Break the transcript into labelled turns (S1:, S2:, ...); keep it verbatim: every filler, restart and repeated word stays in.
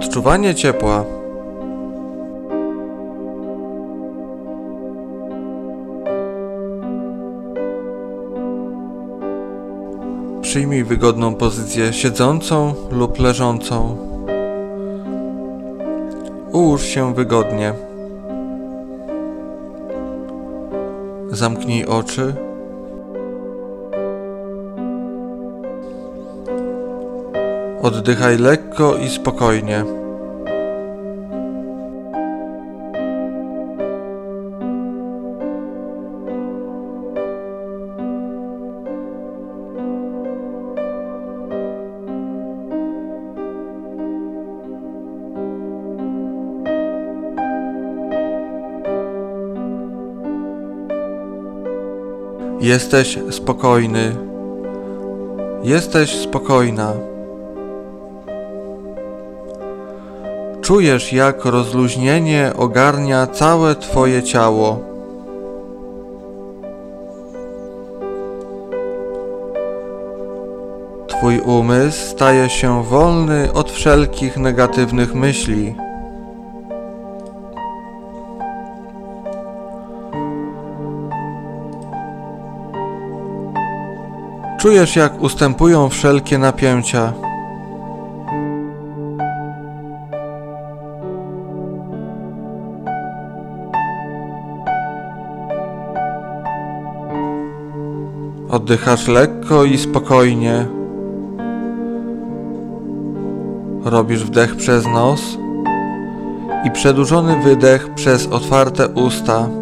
S1: Odczuwanie ciepła. Przyjmij wygodną pozycję siedzącą lub leżącą. Ułóż się wygodnie. Zamknij oczy. Oddychaj lekko i spokojnie. Jesteś spokojny. Jesteś spokojna. Czujesz, jak rozluźnienie ogarnia całe Twoje ciało. Twój umysł staje się wolny od wszelkich negatywnych myśli. Czujesz, jak ustępują wszelkie napięcia. Oddychasz lekko i spokojnie. Robisz wdech przez nos i przedłużony wydech przez otwarte usta.